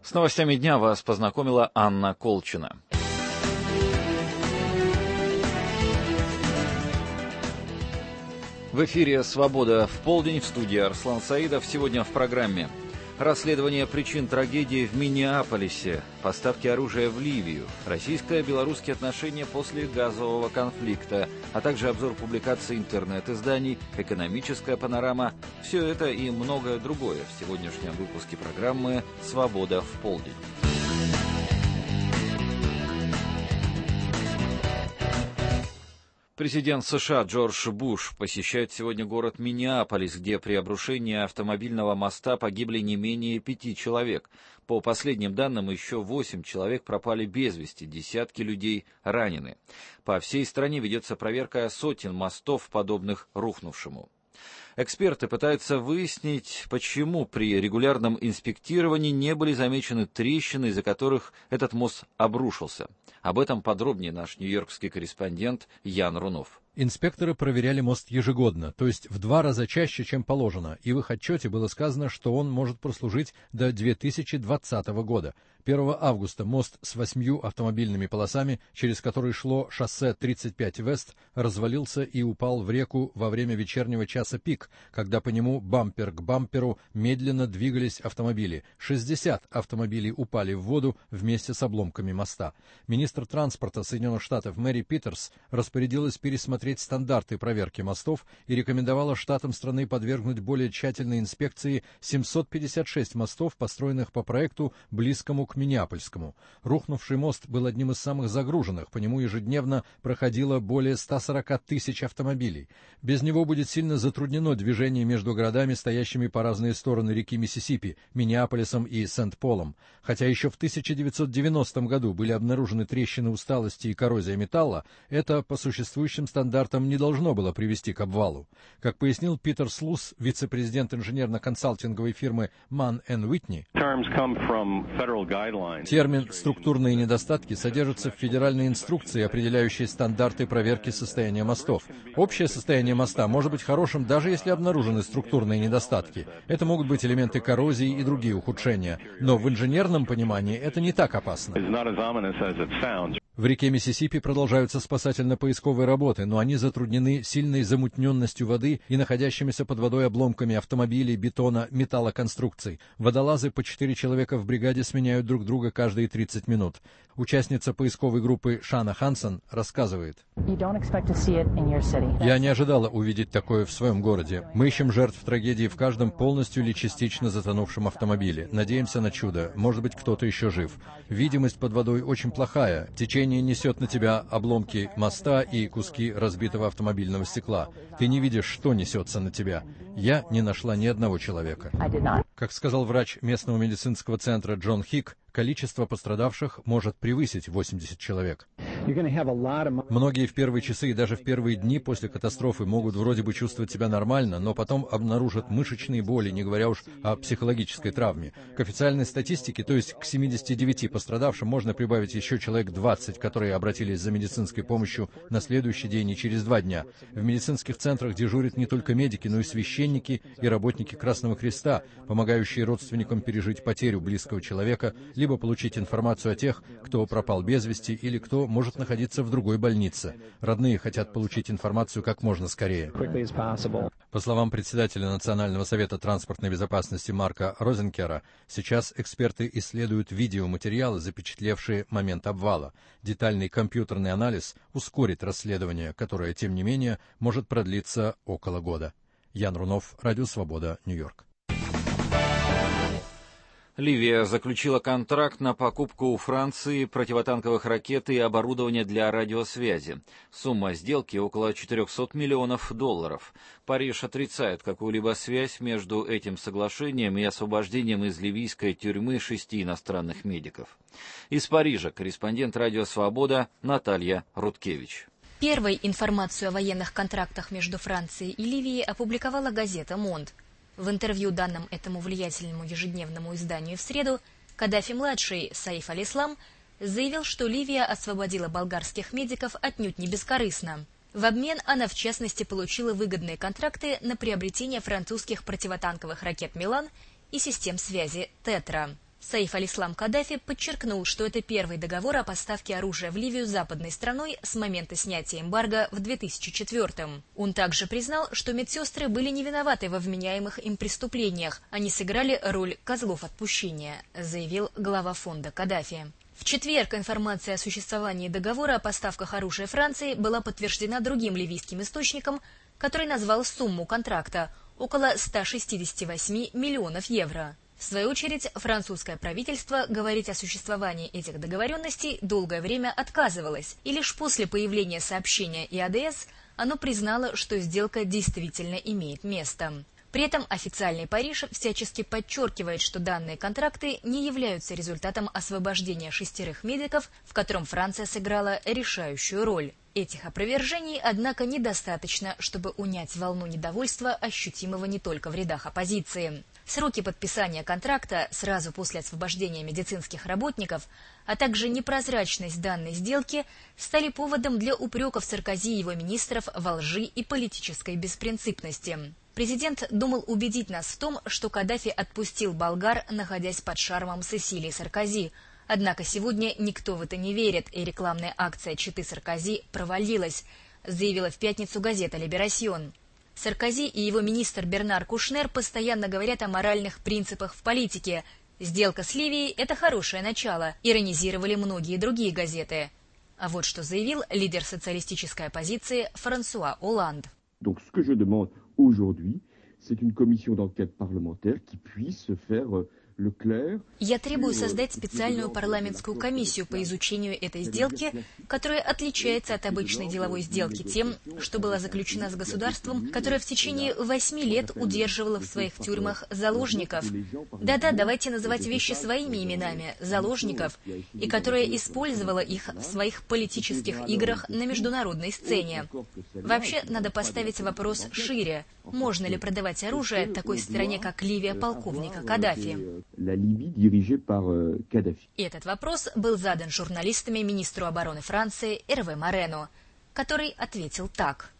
С новостями дня вас познакомила Анна Колчина. В эфире «Свобода в полдень», в студии Арслан Саидов. Сегодня в программе: расследование причин трагедии в Миннеаполисе, поставки оружия в Ливию, российско-белорусские отношения после газового конфликта, а также обзор публикаций интернет-изданий, экономическая панорама. Все это и многое другое в сегодняшнем выпуске программы «Свобода в полдень». Президент США Джордж Буш посещает сегодня город Миннеаполис, где при обрушении автомобильного моста погибли не менее 5 человек. По последним данным, еще 8 человек пропали без вести, десятки людей ранены. По всей стране ведется проверка сотен мостов, подобных рухнувшему. Эксперты пытаются выяснить, почему при регулярном инспектировании не были замечены трещины, из-за которых этот мост обрушился. Об этом подробнее наш нью-йоркский корреспондент Ян Рунов. Инспекторы проверяли мост ежегодно, то есть в 2 раза чаще, чем положено, и в их отчете было сказано, что он может прослужить до 2020 года. 1 августа мост с 8 автомобильными полосами, через который шло шоссе 35 Вест, развалился и упал в реку во время вечернего часа пик, когда по нему бампер к бамперу медленно двигались автомобили. 60 автомобилей упали в воду вместе с обломками моста. Министр транспорта Соединенных Штатов Мэри Питерс распорядилась пересмотреть стандарты проверки мостов и рекомендовала штатам страны подвергнуть более тщательной инспекции 756 мостов, построенных по проекту, близкому к Миннеапольскому. Рухнувший мост был одним из самых загруженных, по нему ежедневно проходило более 140 тысяч автомобилей. Без него будет сильно затруднено движение между городами, стоящими по разные стороны реки Миссисипи, Миннеаполисом и Сент-Полом. Хотя еще в 1990 году были обнаружены трещины усталости и коррозия металла, это по существующим стандартам не должно было привести к обвалу. Как пояснил Питер Слус, вице-президент инженерно-консалтинговой фирмы Mann & Whitney, термин «структурные недостатки» содержится в федеральной инструкции, определяющей стандарты проверки состояния мостов. Общее состояние моста может быть хорошим, даже если обнаружены структурные недостатки. Это могут быть элементы коррозии и другие ухудшения. Но в инженерном понимании это не так опасно. В реке Миссисипи продолжаются спасательно-поисковые работы, но они затруднены сильной замутненностью воды и находящимися под водой обломками автомобилей, бетона, металлоконструкций. Водолазы по 4 человека в бригаде сменяют друг друга каждые 30 минут. Участница поисковой группы Шана Хансен рассказывает: «Я не ожидала увидеть такое в своем городе. Мы ищем жертв трагедии в каждом полностью или частично затонувшем автомобиле. Надеемся на чудо. Может быть, кто-то еще жив. Видимость под водой очень плохая. Течение несет на тебя обломки моста и куски разбитого автомобильного стекла. Ты не видишь, что несется на тебя. Я не нашла ни одного человека». Как сказал врач местного медицинского центра Джон Хик, количество пострадавших может превысить 80 человек. Многие в первые часы и даже в первые дни после катастрофы могут вроде бы чувствовать себя нормально, но потом обнаружат мышечные боли, не говоря уж о психологической травме. К официальной статистике, то есть к 79 пострадавшим, можно прибавить еще человек 20, которые обратились за медицинской помощью на следующий день и через 2 дня. В медицинских центрах дежурят не только медики, но и священники и работники Красного Креста, помогающие родственникам пережить потерю близкого человека, либо получить информацию о тех, кто пропал без вести или кто может находиться в другой больнице. Родные хотят получить информацию как можно скорее. По словам председателя Национального совета транспортной безопасности Марка Розенкера, сейчас эксперты исследуют видеоматериалы, запечатлевшие момент обвала. Детальный компьютерный анализ ускорит расследование, которое, тем не менее, может продлиться около года. Ян Рунов, Радио Свобода, Нью-Йорк. Ливия заключила контракт на покупку у Франции противотанковых ракет и оборудования для радиосвязи. Сумма сделки около $400 миллионов. Париж отрицает какую-либо связь между этим соглашением и освобождением из ливийской тюрьмы 6 иностранных медиков. Из Парижа корреспондент Радио Свобода Наталья Рудкевич. Первой информацию о военных контрактах между Францией и Ливией опубликовала газета «Монд». В интервью, данном этому влиятельному ежедневному изданию в среду, Каддафи-младший Саиф аль-Ислам заявил, что Ливия освободила болгарских медиков отнюдь не бескорыстно. В обмен она, в частности, получила выгодные контракты на приобретение французских противотанковых ракет «Милан» и систем связи «Тетра». Саиф аль-Ислам Каддафи подчеркнул, что это первый договор о поставке оружия в Ливию западной страной с момента снятия эмбарго в 2004-м. Он также признал, что медсестры были не виноваты во вменяемых им преступлениях, они сыграли роль козлов отпущения, заявил глава фонда Каддафи. В четверг информация о существовании договора о поставках оружия Франции была подтверждена другим ливийским источником, который назвал сумму контракта – около 168 миллионов евро. В свою очередь, французское правительство говорить о существовании этих договоренностей долгое время отказывалось, и лишь после появления сообщения ИАДС оно признало, что сделка действительно имеет место. При этом официальный Париж всячески подчеркивает, что данные контракты не являются результатом освобождения 6 медиков, в котором Франция сыграла решающую роль. Этих опровержений, однако, недостаточно, чтобы унять волну недовольства, ощутимого не только в рядах оппозиции. Сроки подписания контракта сразу после освобождения медицинских работников, а также непрозрачность данной сделки стали поводом для упреков Саркози и его министров во лжи и политической беспринципности. Президент думал убедить нас в том, что Каддафи отпустил болгар, находясь под шармом Сесилии Саркози. Однако сегодня никто в это не верит, и рекламная акция четы Саркози провалилась, заявила в пятницу газета «Либерасьон». Саркози и его министр Бернар Кушнер постоянно говорят о моральных принципах в политике. Сделка с Ливией – это хорошее начало, иронизировали многие другие газеты. А вот что заявил лидер социалистической оппозиции Франсуа Олланд. Donc, ce que je demande aujourd'hui, c'est une commission d'enquête parlementaire qui puisse faire le clair. Я требую создать специальную парламентскую комиссию по изучению этой сделки, которая отличается от обычной деловой сделки тем, что была заключена с государством, которое в течение 8 лет удерживало в своих тюрьмах заложников. Да-да, давайте называть вещи своими именами – заложников, и которая использовала их в своих политических играх на международной сцене. Вообще, надо поставить вопрос шире. Можно ли продавать оружие такой стране, как Ливия, полковника Каддафи? Этот вопрос был задан журналистами министру обороны Франции Эрве Морену, который ответил так.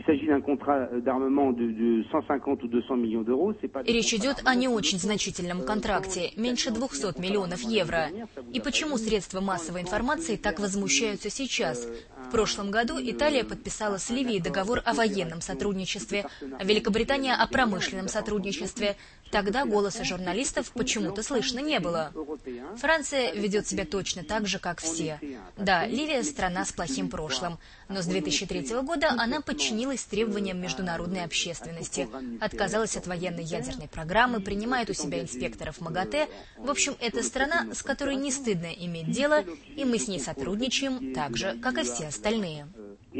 Речь идет о не очень значительном контракте, меньше 200 миллионов евро. И почему средства массовой информации так возмущаются сейчас? В прошлом году Италия подписала с Ливией договор о военном сотрудничестве, а Великобритания о промышленном сотрудничестве. Тогда голоса журналистов почему-то слышно не было. Франция ведет себя точно так же, как все. Да, Ливия – страна с плохим прошлым, но с 2003 года она подчинилась требованиям международной общественности, отказалась от военной ядерной программы, принимает у себя инспекторов МАГАТЭ. В общем, это страна, с которой не стыдно иметь дело, и мы с ней сотрудничаем так же, как и все остальные.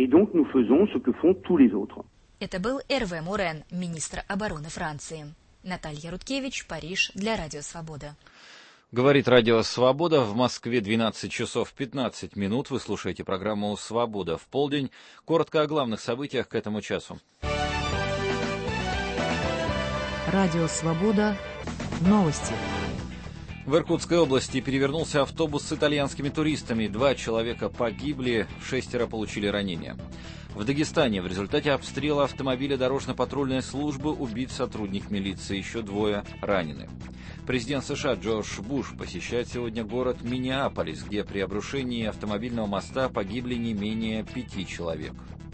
Это был Эрве Морен, министр обороны Франции. Наталья Рудкевич, Париж, для Радио Свобода. Говорит Радио Свобода. В Москве 12 часов 15 минут. Вы слушаете программу «Свобода в полдень». Коротко о главных событиях к этому часу. Радио Свобода. Новости. В Иркутской области перевернулся автобус с итальянскими туристами. 2 человека погибли, 6 получили ранения. В Дагестане в результате обстрела автомобиля дорожно-патрульной службы убит сотрудник милиции, еще 2 ранены. Президент США Джордж Буш посещает сегодня город Миннеаполис, где при обрушении автомобильного моста погибли не менее 5 человек.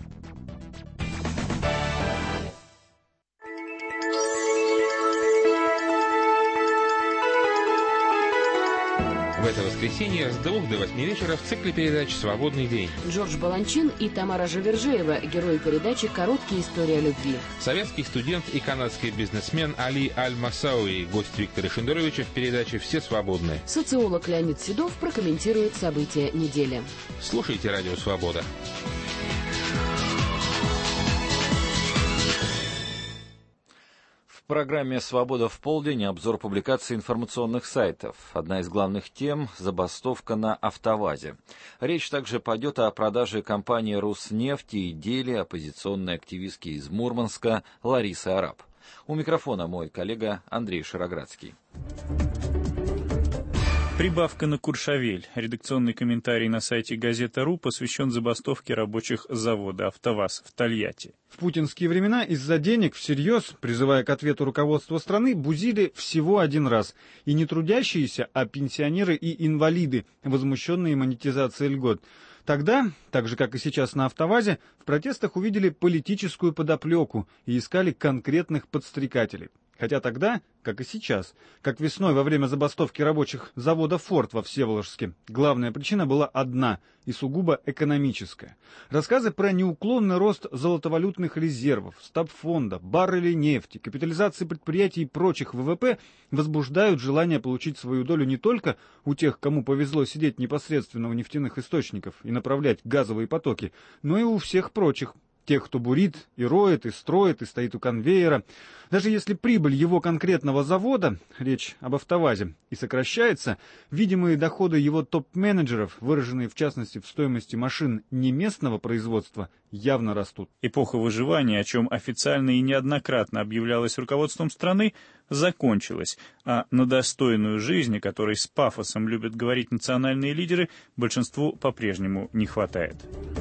В это воскресенье с 2 до 8 вечера в цикле передач «Свободный день». Джордж Баланчин и Тамара Живержеева, герои передачи «Короткие истории о любви». Советский студент и канадский бизнесмен Али Аль-Масауи, гость Виктора Шендеровича в передаче «Все свободны». Социолог Леонид Седов прокомментирует события недели. Слушайте «Радио Свобода». В программе «Свобода в полдень» обзор публикаций информационных сайтов. Одна из главных тем – забастовка на АвтоВАЗе. Речь также пойдет о продаже компании «Руснефть» и деле оппозиционной активистки из Мурманска Ларисы Араб. У микрофона мой коллега Андрей Широградский. Прибавка на Куршавель. Редакционный комментарий на сайте «Газета.ру» посвящен забастовке рабочих завода «АвтоВАЗ» в Тольятти. В путинские времена из-за денег всерьез, призывая к ответу руководство страны, бузили всего один раз. И не трудящиеся, а пенсионеры и инвалиды, возмущенные монетизацией льгот. Тогда, так же как и сейчас на «АвтоВАЗе», в протестах увидели политическую подоплеку и искали конкретных подстрекателей. Хотя тогда, как и сейчас, как весной во время забастовки рабочих завода «Форд» во Всеволожске, главная причина была одна и сугубо экономическая. Рассказы про неуклонный рост золотовалютных резервов, стабфонда, баррелей нефти, капитализации предприятий и прочих ВВП возбуждают желание получить свою долю не только у тех, кому повезло сидеть непосредственно у нефтяных источников и направлять газовые потоки, но и у всех прочих. Тех, кто бурит, и роет, и строит, и стоит у конвейера. Даже если прибыль его конкретного завода, речь об «АвтоВАЗе», и сокращается, видимые доходы его топ-менеджеров, выраженные в частности в стоимости машин не местного производства, явно растут. Эпоха выживания, о чем официально и неоднократно объявлялось руководством страны, закончилась, а на достойную жизнь, о которой с пафосом любят говорить национальные лидеры, большинству по-прежнему не хватает.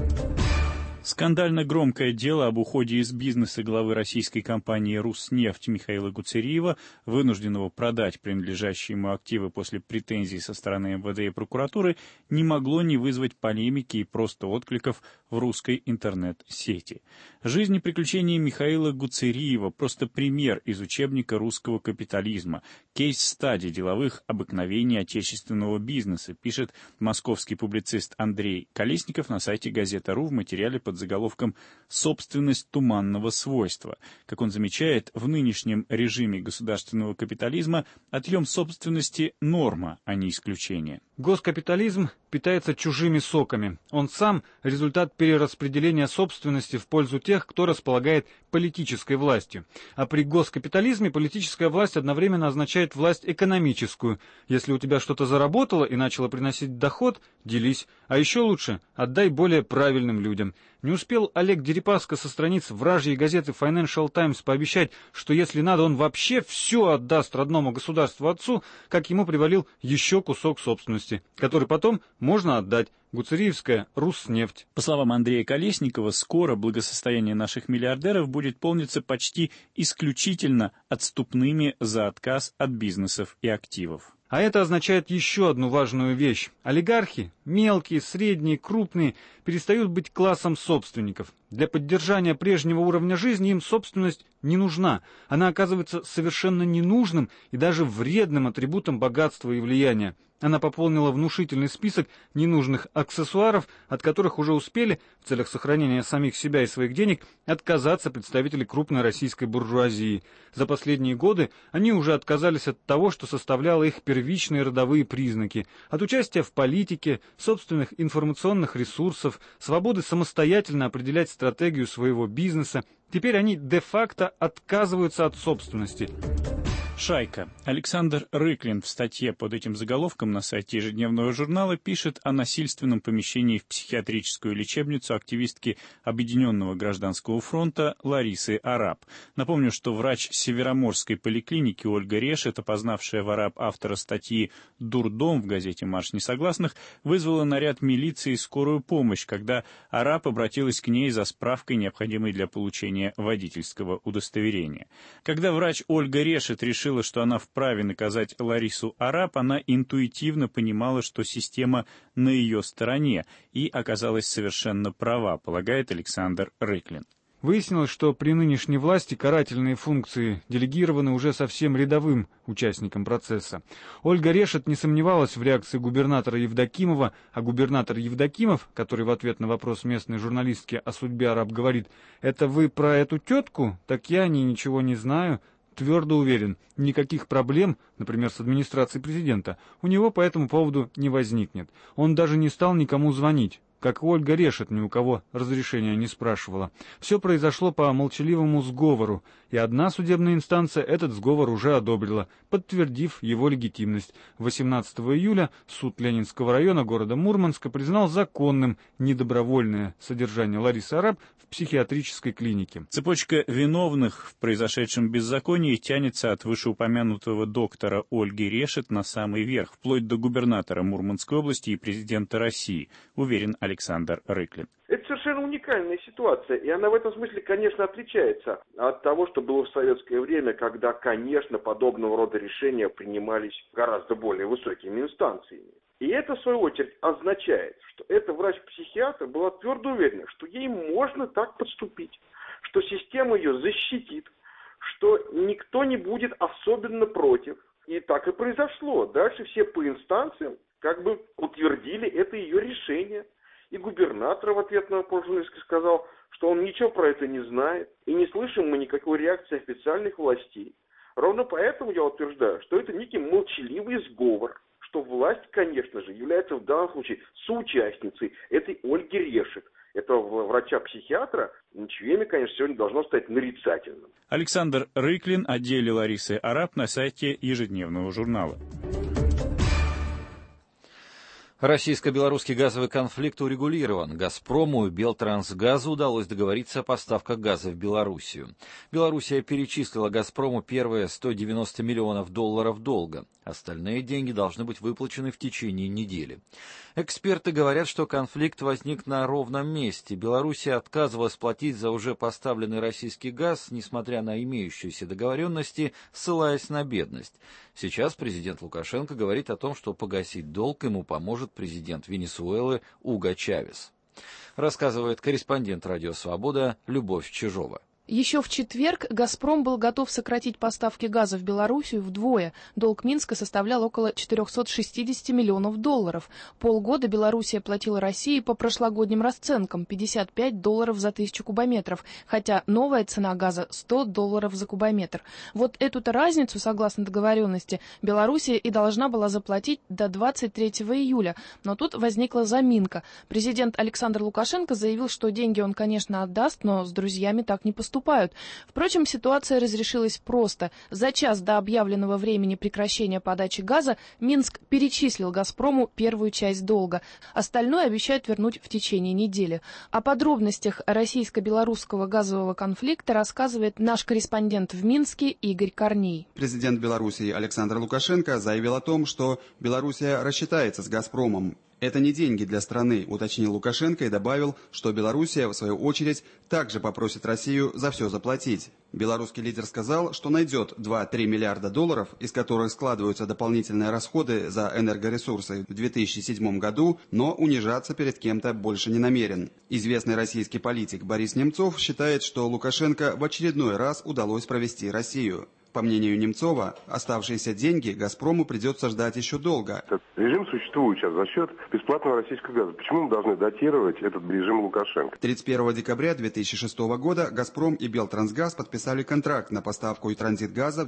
Скандально громкое дело об уходе из бизнеса главы российской компании «Руснефть» Михаила Гуцериева, вынужденного продать принадлежащие ему активы после претензий со стороны МВД и прокуратуры, не могло не вызвать полемики и просто откликов в русской интернет-сети. Жизнь и приключения Михаила Гуцериева – просто пример из учебника русского капитализма, кейс-стади деловых обыкновений отечественного бизнеса, пишет московский публицист Андрей Колесников на сайте «Газета.ру» в материале под заголовком «Собственность туманного свойства». Как он замечает, в нынешнем режиме государственного капитализма отъем собственности – норма, а не исключение. Госкапитализм питается чужими соками. Он сам – результат перераспределения собственности в пользу тех, кто располагает политической властью. А при госкапитализме политическая власть одновременно означает власть экономическую. Если у тебя что-то заработало и начало приносить доход – делись. А еще лучше – отдай более правильным людям. Не успел Олег Дерипаска со страниц вражьей газеты Financial Times пообещать, что если надо, он вообще все отдаст родному государству отцу, как ему привалил еще кусок собственности, который потом можно отдать. Гуцериевская «Руснефть». По словам Андрея Колесникова, скоро благосостояние наших миллиардеров будет полниться почти исключительно отступными за отказ от бизнесов и активов. А это означает еще одну важную вещь. Олигархи, мелкие, средние, крупные, перестают быть классом собственников. Для поддержания прежнего уровня жизни им собственность не нужна. Она оказывается совершенно ненужным и даже вредным атрибутом богатства и влияния. Она пополнила внушительный список ненужных аксессуаров, от которых уже успели, в целях сохранения самих себя и своих денег, отказаться представители крупной российской буржуазии. За последние годы они уже отказались от того, что составляло их первичные родовые признаки, от участия в политике, собственных информационных ресурсов, свободы самостоятельно определять стратегию своего бизнеса. Теперь они де-факто отказываются от собственности. «Шайка». Александр Рыклин в статье под этим заголовком на сайте ежедневного журнала пишет о насильственном помещении в психиатрическую лечебницу активистки Объединенного гражданского фронта Ларисы Арап. Напомню, что врач Североморской поликлиники Ольга Решет, опознавшая в Арап автора статьи «Дурдом» в газете «Марш несогласных», вызвала наряд милиции и скорую помощь, когда Арап обратилась к ней за справкой, необходимой для получения водительского удостоверения. Когда врач Ольга Решет решила, что она вправе наказать Ларису Арап, она интуитивно понимала, что система на ее стороне, и оказалась совершенно права, полагает Александр Рыклин. Выяснилось, что при нынешней власти карательные функции делегированы уже совсем рядовым участникам процесса. Ольга Решет не сомневалась в реакции губернатора Евдокимова, а губернатор Евдокимов, который в ответ на вопрос местной журналистки о судьбе Арап говорит: «Это вы про эту тетку? Так я о ней ничего не знаю». Твердо уверен, никаких проблем, например, с администрацией президента, у него по этому поводу не возникнет. Он даже не стал никому звонить. как и Ольга Решет ни у кого разрешения не спрашивала. Все произошло по молчаливому сговору, и одна судебная инстанция этот сговор уже одобрила, подтвердив его легитимность. 18 июля суд Ленинского района города Мурманска признал законным недобровольное содержание Ларисы Арап в психиатрической клинике. Цепочка виновных в произошедшем беззаконии тянется от вышеупомянутого доктора Ольги Решет на самый верх, вплоть до губернатора Мурманской области и президента России, уверен Александр Рыклин. Это совершенно уникальная ситуация, и она в этом смысле, конечно, отличается от того, что было в советское время, когда, конечно, подобного рода решения принимались гораздо более высокими инстанциями. И это, в свою очередь, означает, что эта врач-психиатр была твердо уверена, что ей можно так поступить, что система ее защитит, что никто не будет особенно против. И так и произошло. Дальше все по инстанциям как бы утвердили это ее решение. И губернатор в ответ на журналистке сказал, что он ничего про это не знает. И не слышим мы никакой реакции официальных властей. Ровно поэтому я утверждаю, что это некий молчаливый сговор. Что власть, конечно же, является в данном случае соучастницей этой Ольги Решет. Этого врача-психиатра, чье имя, конечно, сегодня должно стать нарицательным. Александр Рыклин о деле Ларисы Арап на сайте ежедневного журнала. Российско-белорусский газовый конфликт урегулирован. «Газпрому» и «Белтрансгазу» удалось договориться о поставках газа в Белоруссию. Белоруссия перечислила «Газпрому» первые $190 миллионов долга. Остальные деньги должны быть выплачены в течение недели. Эксперты говорят, что конфликт возник на ровном месте. Белоруссия отказывалась платить за уже поставленный российский газ, несмотря на имеющиеся договоренности, ссылаясь на бедность. Сейчас президент Лукашенко говорит о том, что погасить долг ему поможет президент Венесуэлы Уго Чавес. Рассказывает корреспондент «Радио Свобода» Любовь Чижова. Еще в четверг «Газпром» был готов сократить поставки газа в Белоруссию вдвое. Долг Минска составлял около $460 миллионов. Полгода Белоруссия платила России по прошлогодним расценкам $55 за 1000 кубометров, хотя новая цена газа $100 за кубометр. Вот эту-то разницу, согласно договоренности, Белоруссия и должна была заплатить до 23 июля. Но тут возникла заминка. Президент Александр Лукашенко заявил, что деньги он, конечно, отдаст, но с друзьями так не поступает. Впрочем, ситуация разрешилась просто. За час до объявленного времени прекращения подачи газа Минск перечислил «Газпрому» первую часть долга. Остальное обещают вернуть в течение недели. О подробностях российско-белорусского газового конфликта рассказывает наш корреспондент в Минске Игорь Корней. Президент Белоруссии Александр Лукашенко заявил о том, что Белоруссия рассчитается с «Газпромом». Это не деньги для страны, уточнил Лукашенко и добавил, что Белоруссия, в свою очередь, также попросит Россию за все заплатить. Белорусский лидер сказал, что найдет 2-3 миллиарда долларов, из которых складываются дополнительные расходы за энергоресурсы в 2007 году, но унижаться перед кем-то больше не намерен. Известный российский политик Борис Немцов считает, что Лукашенко в очередной раз удалось провести Россию. По мнению Немцова, оставшиеся деньги «Газпрому» придется ждать еще долго. Этот режим существует сейчас за счет бесплатного российского газа. Почему мы должны датировать этот режим Лукашенко? 31 декабря 2006 года «Газпром» и «Белтрансгаз» подписали контракт на поставку и транзит газа в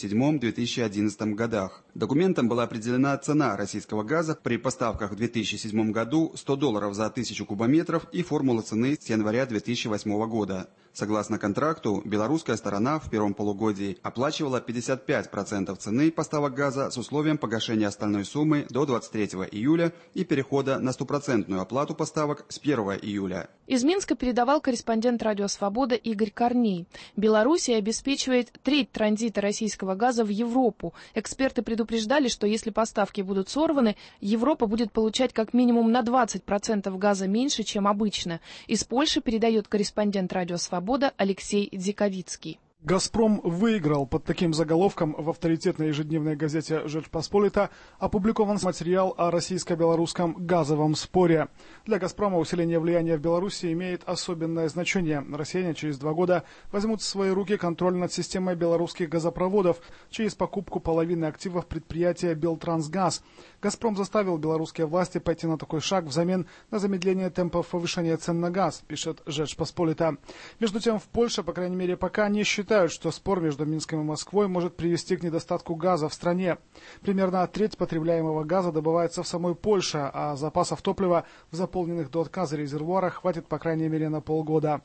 2007-2011 годах. Документом была определена цена российского газа при поставках в 2007 году $100 за 1000 кубометров и формула цены с января 2008 года. Согласно контракту, белорусская сторона в первом полугодии оплачивала 55% цены поставок газа с условием погашения остальной суммы до 23 июля и перехода на 100% оплату поставок с 1 июля. Из Минска передавал корреспондент «Радио Свобода» Игорь Корней. Белоруссия обеспечивает треть транзита российского газа в Европу. Эксперты предупреждали, что если поставки будут сорваны, Европа будет получать как минимум на 20% газа меньше, чем обычно. Из Польши передает корреспондент «Радио Свобода» Алексей Диковицкий. «Газпром» выиграл. Под таким заголовком в авторитетной ежедневной газете «Жечпосполита» опубликован материал о российско-белорусском газовом споре. Для «Газпрома» усиление влияния в Беларуси имеет особенное значение. Россияне через 2 года возьмут в свои руки контроль над системой белорусских газопроводов через покупку половины активов предприятия «Белтрансгаз». «Газпром» заставил белорусские власти пойти на такой шаг взамен на замедление темпов повышения цен на газ, пишет «Жечпосполита». Между тем, в Польше, по крайней мере, пока не считают считают, что спор между Минском и Москвой может привести к недостатку газа в стране. Примерно треть потребляемого газа добывается в самой Польше, а запасов топлива в заполненных до отказа резервуарах хватит по крайней мере на полгода.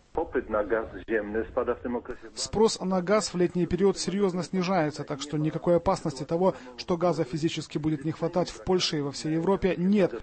Спрос на газ в летний период серьезно снижается, так что никакой опасности того, что газа физически будет не хватать в Польше и во всей Европе, нет,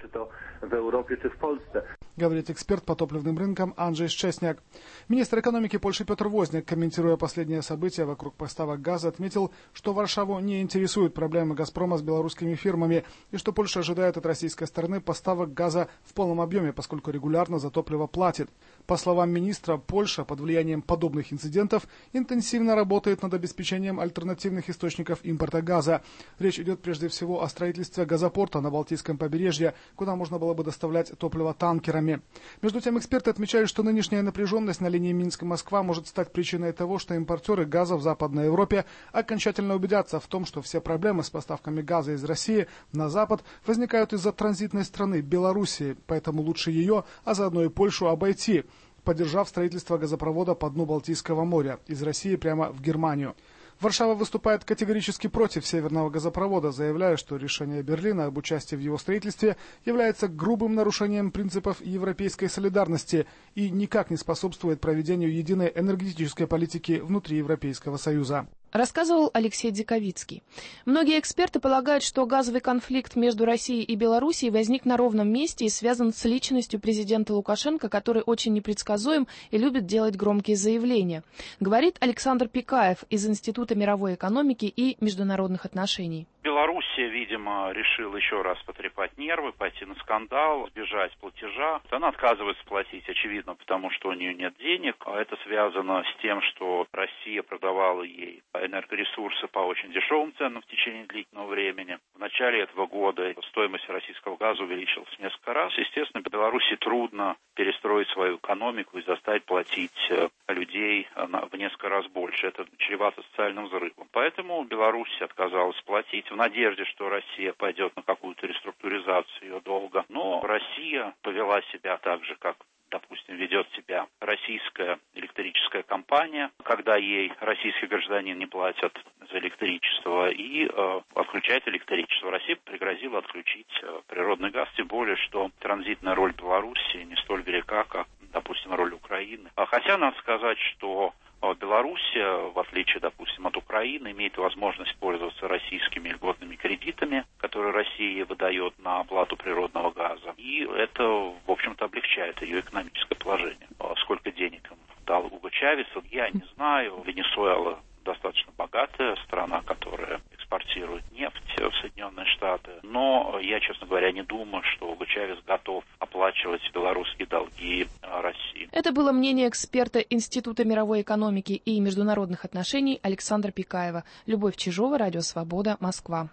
говорит эксперт по топливным рынкам Анджей Szczesniak. Министр экономики Польши Петр Возняк, комментируя последние события вокруг поставок газа, отметил, что Варшаву не интересуют проблемы «Газпрома» с белорусскими фирмами и что Польша ожидает от российской стороны поставок газа в полном объеме, поскольку регулярно за топливо платит. По словам министра, Польша под влиянием подобных инцидентов интенсивно работает над обеспечением альтернативных источников импорта газа. Речь идет прежде всего о строительстве газопорта на Балтийском побережье, куда можно было бы доставлять топливо танкерами. Между тем, эксперты отмечают, что нынешняя напряженность на линии Минск-Москва может стать причиной того, что импортеры газа в Западной Европе окончательно убедятся в том, что все проблемы с поставками газа из России на Запад возникают из-за транзитной страны Белоруссии, поэтому лучше ее, а заодно и Польшу обойти, поддержав строительство газопровода по дну Балтийского моря из России прямо в Германию. Варшава выступает категорически против северного газопровода, заявляя, что решение Берлина об участии в его строительстве является грубым нарушением принципов европейской солидарности и никак не способствует проведению единой энергетической политики внутри Европейского Союза. Рассказывал Алексей Диковицкий. Многие эксперты полагают, что газовый конфликт между Россией и Белоруссией возник на ровном месте и связан с личностью президента Лукашенко, который очень непредсказуем и любит делать громкие заявления. Говорит Александр Пикаев из Института мировой экономики и международных отношений. Белоруссия, видимо, решила еще раз потрепать нервы, пойти на скандал, сбежать платежа. Она отказывается платить, очевидно, потому что у нее нет денег. А это связано с тем, что Россия продавала ей энергоресурсы по очень дешевым ценам в течение длительного времени. В начале этого года стоимость российского газа увеличилась в несколько раз. Естественно, Беларуси трудно перестроить свою экономику и заставить платить людей в несколько раз больше. Это чревато социальным взрывом. Поэтому Беларусь отказалась платить в надежде, что Россия пойдет на какую-то реструктуризацию ее долга. Но Россия повела себя так же, как, допустим, ведет себя российская электрическая компания, когда ей российский гражданин не платят за электричество и отключает электричество. Россия пригрозила отключить природный газ, тем более, что транзитная роль Беларуси не столь велика, как, допустим, роль Украины. Хотя надо сказать, что Белоруссия, в отличие, допустим, от Украины, имеет возможность пользоваться российскими льготными кредитами, которые Россия выдает на оплату природного газа. И это, в общем-то, облегчает ее экономическое положение. Сколько денег им дал Уго Чавес, я не знаю. Венесуэла достаточно богатая страна, которая экспортирует нефть в Соединенные Штаты. Но я, честно говоря, не думаю, что Уго Чавес готов оплачивать белорусские долги России. Это было мнение эксперта Института мировой экономики и международных отношений Александра Пикаева. Любовь Чижова, Радио Свобода, Москва.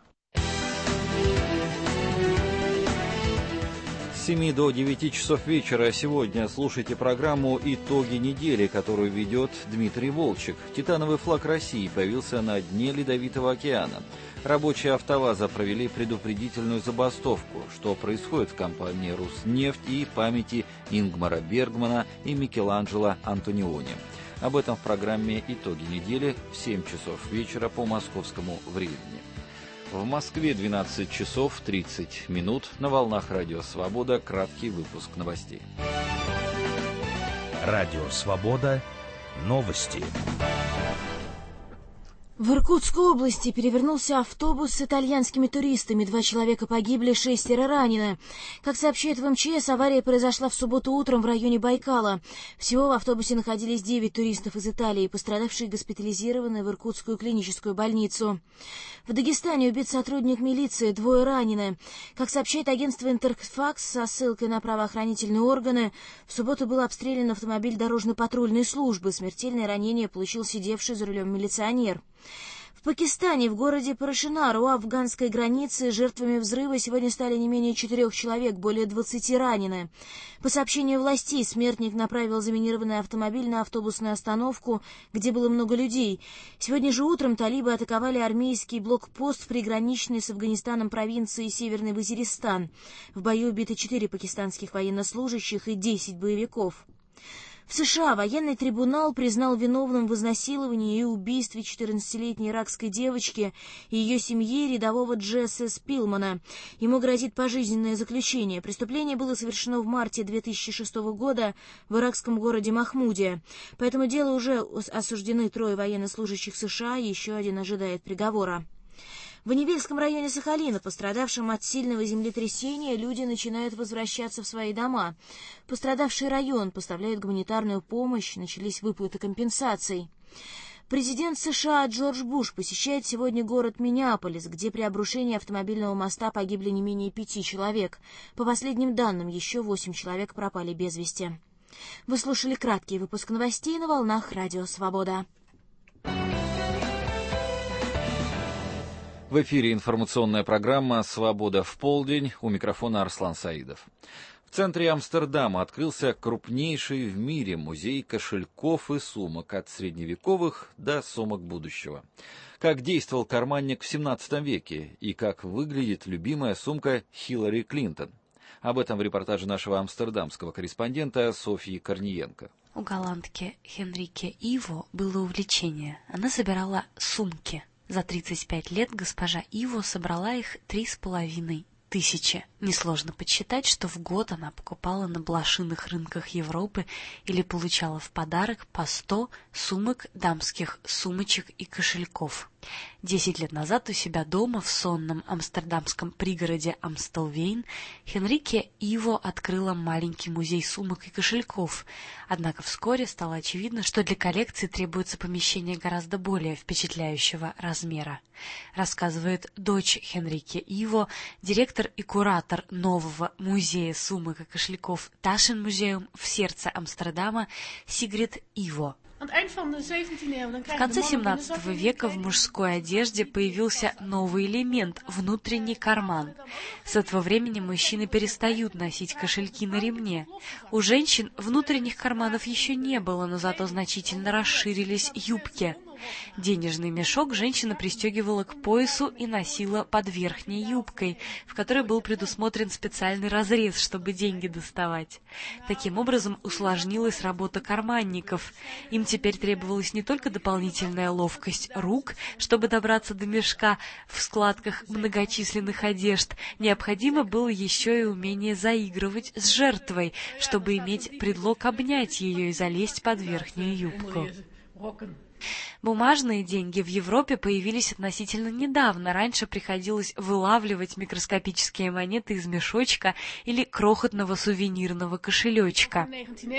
С 7 до 9 часов вечера сегодня слушайте программу «Итоги недели», которую ведет Дмитрий Волчек. Титановый флаг России появился на дне Ледовитого океана. Рабочие «АвтоВАЗа» провели предупредительную забастовку, что происходит в компании «Руснефть» и памяти Ингмара Бергмана и Микеланджело Антониони. Об этом в программе «Итоги недели» в 7 часов вечера по московскому времени. В Москве 12 часов 30 минут. На волнах Радио Свобода краткий выпуск новостей. Радио Свобода. Новости. В Иркутской области перевернулся автобус с итальянскими туристами. 2 человека погибли, 6 ранены. Как сообщает в МЧС, авария произошла в субботу утром в районе Байкала. Всего в автобусе находились 9 туристов из Италии, пострадавшие госпитализированы в Иркутскую клиническую больницу. В Дагестане убит сотрудник милиции, 2 ранены. Как сообщает агентство «Интерфакс» со ссылкой на правоохранительные органы, в субботу был обстрелян автомобиль дорожно-патрульной службы. Смертельное ранение получил сидевший за рулем милиционер. В Пакистане, в городе Парашинар, у афганской границы, жертвами взрыва сегодня стали не менее 4 человек, более 20 ранены. По сообщению властей, смертник направил заминированный автомобиль на автобусную остановку, где было много людей. Сегодня же утром талибы атаковали армейский блокпост в приграничной с Афганистаном провинции Северный Вазиристан. В бою убиты 4 пакистанских военнослужащих и 10 боевиков. В США военный трибунал признал виновным в изнасиловании и убийстве 14-летней иракской девочки и ее семьи рядового Джесса Спилмана. Ему грозит пожизненное заключение. Преступление было совершено в марте 2006 года в иракском городе Махмуде. По этому делу уже осуждены 3 военнослужащих США, еще один ожидает приговора. В Невельском районе Сахалина, пострадавшим от сильного землетрясения, люди начинают возвращаться в свои дома. Пострадавший район поставляет гуманитарную помощь, начались выплаты компенсаций. Президент США Джордж Буш посещает сегодня город Миннеаполис, где при обрушении автомобильного моста погибли не менее 5 человек. По последним данным, еще 8 человек пропали без вести. Вы слушали краткий выпуск новостей на волнах Радио Свобода. В эфире информационная программа «Свобода в полдень». У микрофона Арслан Саидов. В центре Амстердама открылся крупнейший в мире музей кошельков и сумок от средневековых до сумок будущего. Как действовал карманник в XVII веке и как выглядит любимая сумка Хиллари Клинтон. Об этом в репортаже нашего амстердамского корреспондента Софьи Корниенко. У голландки Хенрике Иво было увлечение. Она собирала сумки. За 35 лет госпожа Иво собрала их 3500. Несложно подсчитать, что в год она покупала на блошиных рынках Европы или получала в подарок по 100 сумок, дамских сумочек и кошельков. 10 лет назад у себя дома в сонном амстердамском пригороде Амстелвейн Хенрике Иво открыла маленький музей сумок и кошельков. Однако вскоре стало очевидно, что для коллекции требуется помещение гораздо более впечатляющего размера. Рассказывает дочь Хенрике Иво, директор и куратор нового музея сумок и кошельков Taschenmuseum в сердце Амстердама Сигрид Иво. В конце XVII века в мужской одежде появился новый элемент – внутренний карман. С этого времени мужчины перестают носить кошельки на ремне. У женщин внутренних карманов еще не было, но зато значительно расширились юбки. Денежный мешок женщина пристегивала к поясу и носила под верхней юбкой, в которой был предусмотрен специальный разрез, чтобы деньги доставать. Таким образом усложнилась работа карманников. Им теперь требовалась не только дополнительная ловкость рук, чтобы добраться до мешка в складках многочисленных одежд, необходимо было еще и умение заигрывать с жертвой, чтобы иметь предлог обнять ее и залезть под верхнюю юбку. Бумажные деньги в Европе появились относительно недавно. Раньше приходилось вылавливать микроскопические монеты из мешочка или крохотного сувенирного кошелечка.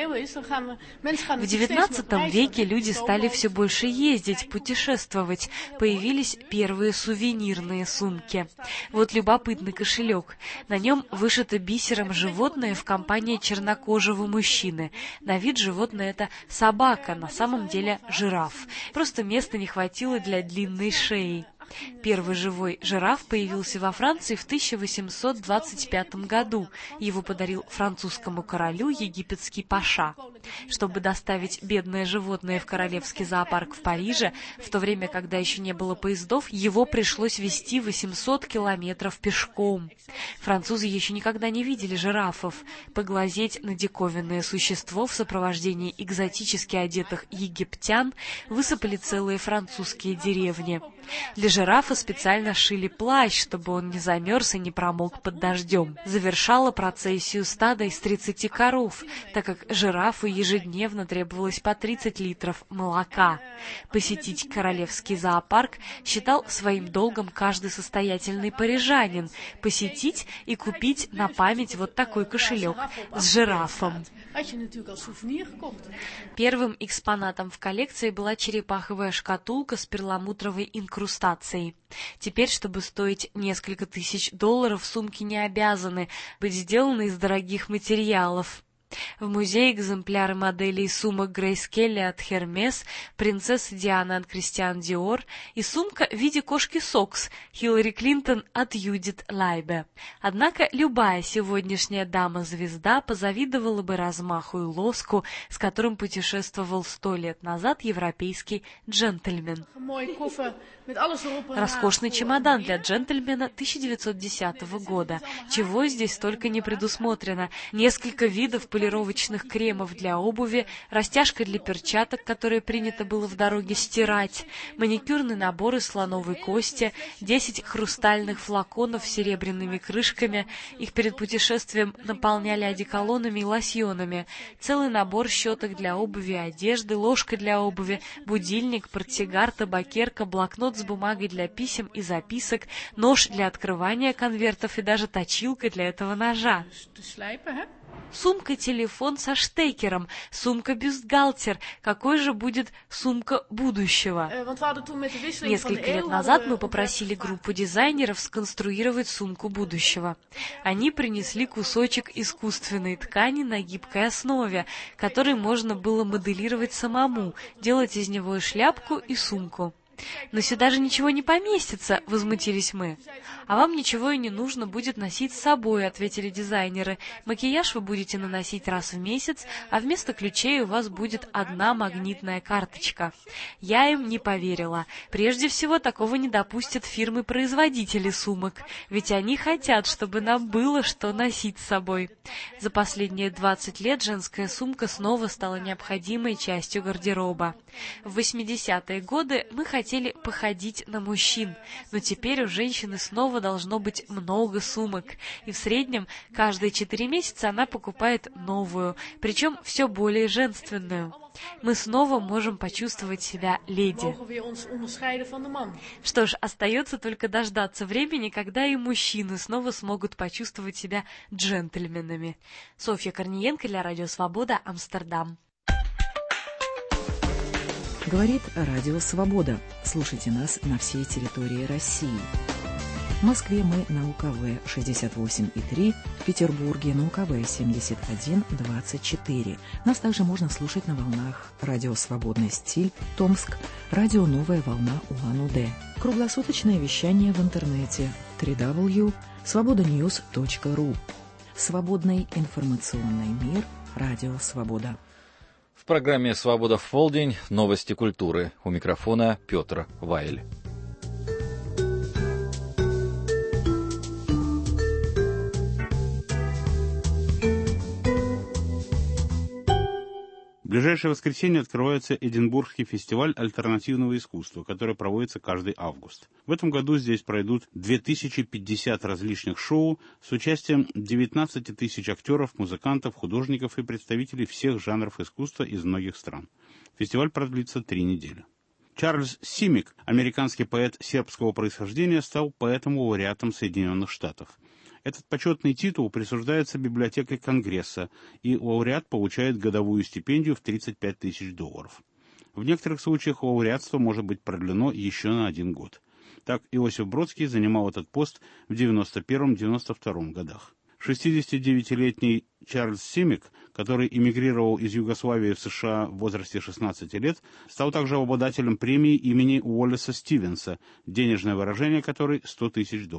В XIX веке люди стали все больше ездить, путешествовать. Появились первые сувенирные сумки. Вот любопытный кошелек. На нем вышито бисером животное в компании чернокожего мужчины. На вид животное это собака, на самом деле жираф. Просто места не хватило для длинной шеи. Первый живой жираф появился во Франции в 1825 году. Его подарил французскому королю египетский паша. Чтобы доставить бедное животное в королевский зоопарк в Париже, в то время, когда еще не было поездов, его пришлось везти 800 километров пешком. Французы еще никогда не видели жирафов. Поглазеть на диковинное существо в сопровождении экзотически одетых египтян высыпали целые французские деревни. Для жирафа специально шили плащ, чтобы он не замерз и не промок под дождем. Завершала процессию стадо из 30 коров, так как жирафу ежедневно требовалось по 30 литров молока. Посетить королевский зоопарк считал своим долгом каждый состоятельный парижанин. Посетить и купить на память вот такой кошелек с жирафом. Первым экспонатом в коллекции была черепаховая шкатулка с перламутровой инкрустацией. Теперь, чтобы стоить несколько тысяч долларов, сумки не обязаны быть сделаны из дорогих материалов. В музее экземпляры моделей сумок Грейс Келли от Hermes, принцессы Дианы от Кристиан Диор и сумка в виде кошки Сокс Хиллари Клинтон от Юдит Лайбе. Однако любая сегодняшняя дама-звезда позавидовала бы размаху и лоску, с которым путешествовал 100 лет назад европейский джентльмен. Роскошный чемодан для джентльмена 1910 года. Чего здесь только не предусмотрено. Несколько видов полировочных кремов для обуви, растяжка для перчаток, которые принято было в дороге стирать, маникюрный набор из слоновой кости, 10 хрустальных флаконов с серебряными крышками, их перед путешествием наполняли одеколонами и лосьонами, целый набор щеток для обуви и одежды, ложка для обуви, будильник, портсигар, табакерка, блокнот с бумагой для писем и записок, нож для открывания конвертов и даже точилка для этого ножа. Сумка-телефон со штекером, сумка-бюстгальтер. Какой же будет сумка будущего? Несколько лет назад мы попросили группу дизайнеров сконструировать сумку будущего. Они принесли кусочек искусственной ткани на гибкой основе, который можно было моделировать самому, делать из него и шляпку, и сумку. «Но сюда же ничего не поместится», — возмутились мы. «А вам ничего и не нужно будет носить с собой», — ответили дизайнеры. «Макияж вы будете наносить раз в месяц, а вместо ключей у вас будет одна магнитная карточка». Я им не поверила. Прежде всего, такого не допустят фирмы-производители сумок, ведь они хотят, чтобы нам было что носить с собой. За последние 20 лет женская сумка снова стала необходимой частью гардероба. В 80-е годы мы хотели походить на мужчин, но теперь у женщины снова должно быть много сумок, и в среднем каждые 4 месяца она покупает новую, причем все более женственную. Мы снова можем почувствовать себя леди. Что ж, остается только дождаться времени, когда и мужчины снова смогут почувствовать себя джентльменами. Софья Корниенко для Радио Свобода, Амстердам. Говорит Радио Свобода. Слушайте нас на всей территории России. В Москве мы на УКВ 68,3, в Петербурге на УКВ 71,24. Нас также можно слушать на волнах Радио Свободный стиль, Томск, Радио Новая волна Улан-Удэ. Круглосуточное вещание в интернете www.svobodanews.ru. Свободный информационный мир. Радио Свобода. В программе «Свобода в полдень» новости культуры. У микрофона Петр Вайль. В ближайшее воскресенье открывается Эдинбургский фестиваль альтернативного искусства, который проводится каждый август. В этом году здесь пройдут 2050 различных шоу с участием 19 тысяч актеров, музыкантов, художников и представителей всех жанров искусства из многих стран. Фестиваль продлится 3 недели. Чарльз Симик, американский поэт сербского происхождения, стал поэтом-лауреатом Соединенных Штатов. Этот почетный титул присуждается библиотекой Конгресса, и лауреат получает годовую стипендию в $35 тысяч. В некоторых случаях лауреатство может быть продлено еще на 1 год. Так Иосиф Бродский занимал этот пост в 1991-1992 годах. 69-летний Чарльз Симик, который эмигрировал из Югославии в США в возрасте 16 лет, стал также обладателем премии имени Уоллеса Стивенса, денежное выражение которой $100 тысяч.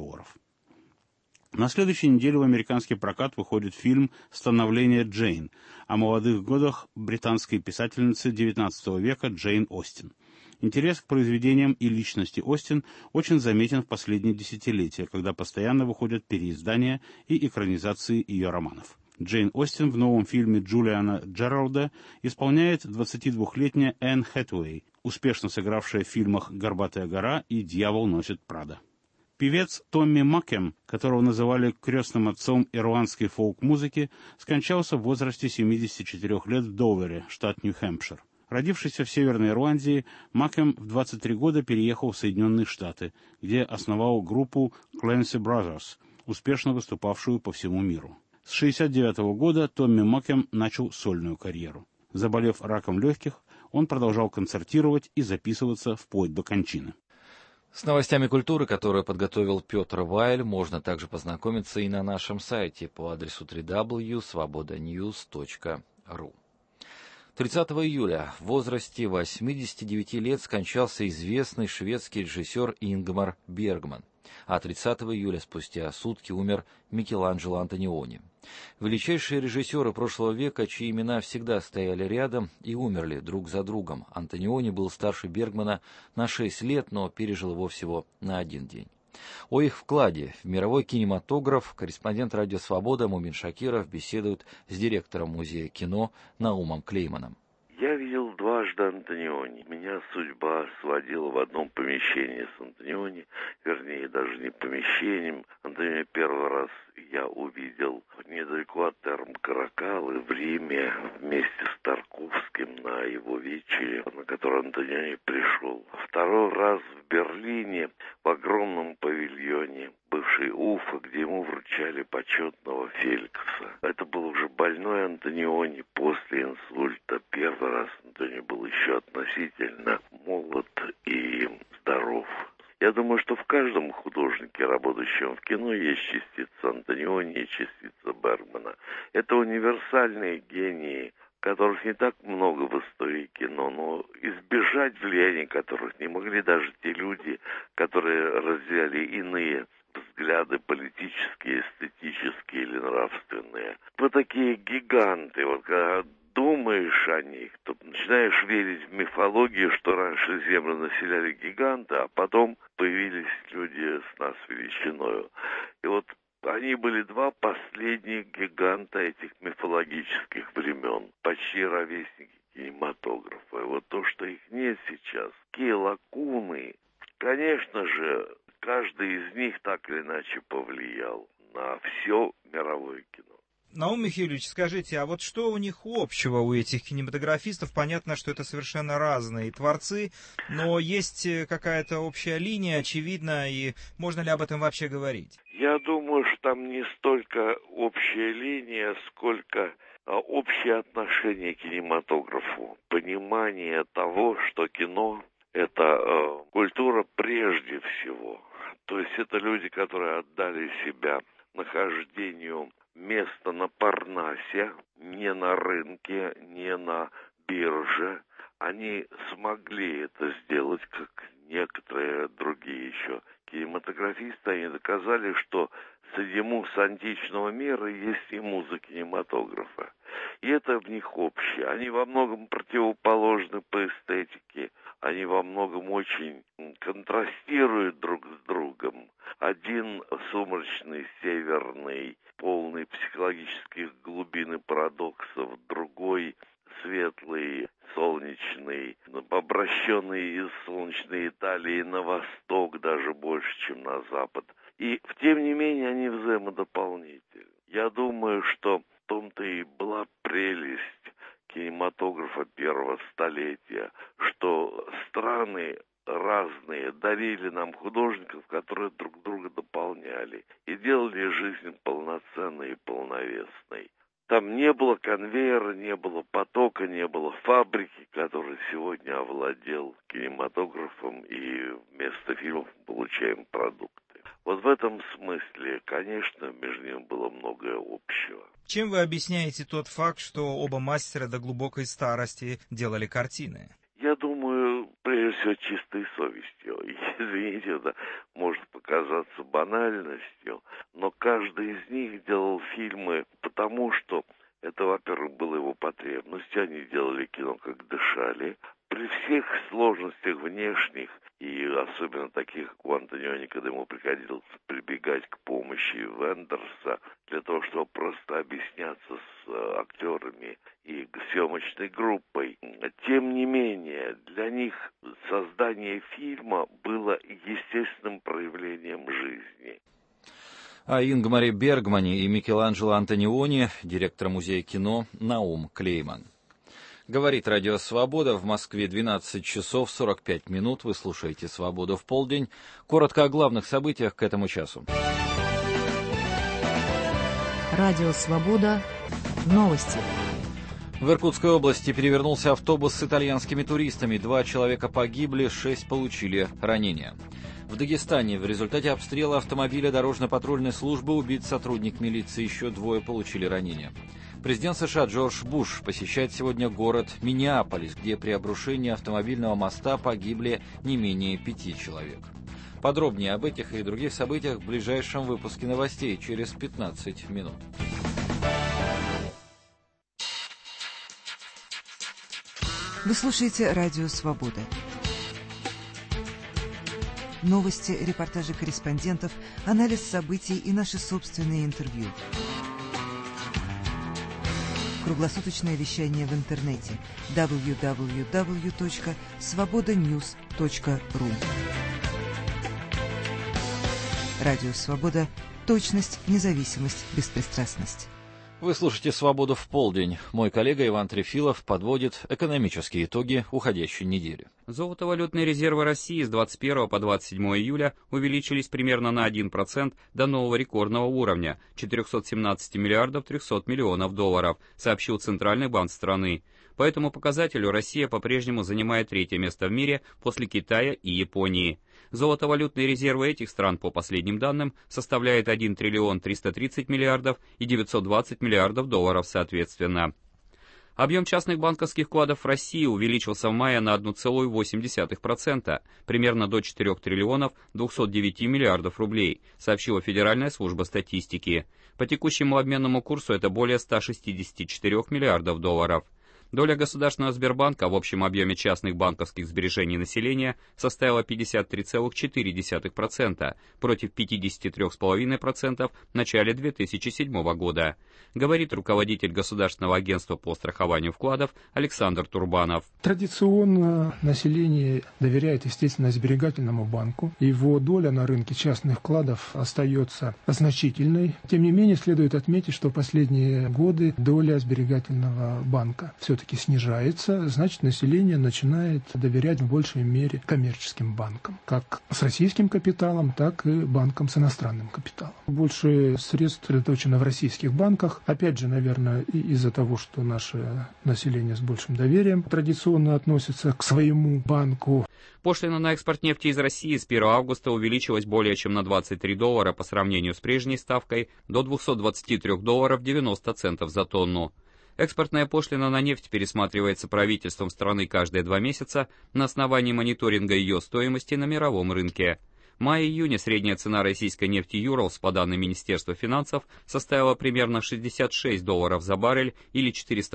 На следующей неделе в американский прокат выходит фильм «Становление Джейн» о молодых годах британской писательницы XIX века Джейн Остин. Интерес к произведениям и личности Остин очень заметен в последние десятилетия, когда постоянно выходят переиздания и экранизации ее романов. Джейн Остин в новом фильме Джулиана Джералда исполняет 22-летняя Энн Хэтэуэй, успешно сыгравшая в фильмах «Горбатая гора» и «Дьявол носит Прада». Певец Томми Макем, которого называли крестным отцом ирландской фолк-музыки, скончался в возрасте 74 лет в Довере, штат Нью-Хэмпшир. Родившийся в Северной Ирландии, Макем в 23 года переехал в Соединенные Штаты, где основал группу Clancy Brothers, успешно выступавшую по всему миру. С 1969 года Томми Макем начал сольную карьеру. Заболев раком легких, он продолжал концертировать и записываться вплоть до кончины. С новостями культуры, которые подготовил Петр Вайль, можно также познакомиться и на нашем сайте по адресу www.svobodanews.ru. 30 июля в возрасте 89 лет скончался известный шведский режиссер Ингмар Бергман, а 30 июля спустя сутки умер Микеланджело Антониони. Величайшие режиссеры прошлого века, чьи имена всегда стояли рядом и умерли друг за другом. Антониони был старше Бергмана на 6 лет, но пережил его всего на 1 день. О их вкладе в мировой кинематограф корреспондент «Радио Свобода» Мумин Шакиров беседует с директором Музея кино Наумом Клейманом. Я видел дважды Антониони. Меня судьба сводила в одном помещении с Антониони, вернее, даже не помещением. Антониони первый раз я увидел недалеко от Терм-Каракалы в Риме вместе с Тарковским на его вечере, на который Антониони пришел. Второй раз в Берлине в огромном павильоне, бывший Уфа, где ему вручали почетного Феликса. Это был уже больной Антониони после инсульта. Первый раз Антониони был еще относительно молод и здоров. Я думаю, что в каждом художнике, работающем в кино, есть частица Антониони и частица Бергмана. Это универсальные гении, которых не так много в истории кино, но избежать влияния которых не могли даже те люди, которые разделяли иные взгляды политические, эстетические или нравственные. Вот такие гиганты, вот когда думаешь о них, то начинаешь верить в мифологию, что раньше Землю населяли гиганты, а потом появились люди с нас величиною. И вот они были два последних гиганта этих мифологических времен, почти ровесники кинематографа. И вот то, что их нет сейчас, какие лакуны, конечно же, каждый из них так или иначе повлиял на все мировое кино. Наум Михайлович, скажите, а вот что у них общего, у этих кинематографистов? Понятно, что это совершенно разные творцы, но есть какая-то общая линия, очевидно, и можно ли об этом вообще говорить? Я думаю, что там не столько общая линия, сколько общее отношение к кинематографу, понимание того, что кино — это культура прежде всего. То есть это люди, которые отдали себя нахождению места на Парнасе, не на рынке, не на бирже. Они смогли это сделать, как некоторые другие еще кинематографисты. Они доказали, что среди муз античного мира есть и муза кинематографа. И это в них общее. Они во многом противоположны по эстетике. Они во многом очень контрастируют друг с другом. Один сумрачный, северный, полный психологических глубин и парадоксов, другой светлый, солнечный, обращенный из солнечной Италии на восток даже больше, чем на запад. И, тем не менее, они взаимодополнительны. Я думаю, что в том-то и была прелесть кинематографа первого столетия, что страны разные дарили нам художников, которые друг друга дополняли и делали жизнь полноценной и полновесной. Там не было конвейера, не было потока, не было фабрики, которая сегодня овладел кинематографом, и вместо фильмов мы получаем продукты. Вот в этом смысле, конечно, между ними было многое общего. Чем вы объясняете тот факт, что оба мастера до глубокой старости делали картины? Я думаю, прежде всего, чистой совестью. Извините, это может показаться банальностью, но каждый из них делал фильмы потому, что это, во-первых, было его потребностью. Они делали кино, как дышали. При всех сложностях внешних, и особенно таких, как у Антониони, когда ему приходилось прибегать к помощи Вендерса для того, чтобы просто объясняться с актерами и съемочной группой. Тем не менее, для них создание фильма было естественным проявлением жизни. О Ингмаре Бергмане и Микеланджело Антониони, директор Музея кино Наум Клейман. Говорит Радио Свобода, в Москве 12 часов 45 минут. Вы слушаете «Свободу в полдень». Коротко о главных событиях к этому часу. Радио Свобода. Новости. В Иркутской области перевернулся автобус с итальянскими туристами. 2 человека погибли, 6 получили ранения. В Дагестане в результате обстрела автомобиля дорожно-патрульной службы убит сотрудник милиции, еще 2 получили ранения. Президент США Джордж Буш посещает сегодня город Миннеаполис, где при обрушении автомобильного моста погибли не менее 5 человек. Подробнее об этих и других событиях в ближайшем выпуске новостей через 15 минут. Вы слушаете Радио Свобода. новости, репортажи корреспондентов, анализ событий и наши собственные интервью. Круглосуточное вещание в интернете www.svobodanews.ru. Радио «Свобода». Точность, независимость, беспристрастность. Вы слушаете «Свободу в полдень». Мой коллега Иван Трефилов подводит экономические итоги уходящей недели. Золотовалютные резервы России с 21 по 27 июля увеличились примерно на 1% до нового рекордного уровня – 417 миллиардов 300 миллионов долларов, сообщил Центральный банк страны. По этому показателю Россия по-прежнему занимает третье место в мире после Китая и Японии. Золотовалютные резервы этих стран, по последним данным, составляют 1 триллион 330 миллиардов и 920 миллиардов долларов соответственно. Объем частных банковских вкладов в России увеличился в мае на 1,8%, примерно до 4 триллионов 209 миллиардов рублей, сообщила Федеральная служба статистики. По текущему обменному курсу это более 164 миллиардов долларов. Доля Государственного Сбербанка в общем объеме частных банковских сбережений населения составила 53,4% против 53,5% в начале 2007 года, говорит руководитель Государственного агентства по страхованию вкладов Александр Турбанов. Традиционно население доверяет, естественно, сберегательному банку. Его доля на рынке частных вкладов остается значительной. Тем не менее, следует отметить, что в последние годы доля сберегательного банка все-таки снижается, значит, население начинает доверять в большей мере коммерческим банкам, как с российским капиталом, так и банкам с иностранным капиталом. Больше средств сосредоточено в российских банках, опять же, наверное, из-за того, что наше население с большим доверием традиционно относится к своему банку. Пошлина на экспорт нефти из России с 1 августа увеличилась более чем на $23 по сравнению с прежней ставкой до $223.90 за тонну. Экспортная пошлина на нефть пересматривается правительством страны каждые 2 месяца на основании мониторинга ее стоимости на мировом рынке. В мае-июне средняя цена российской нефти Юралс, по данным Министерства финансов, составила примерно $66 за баррель или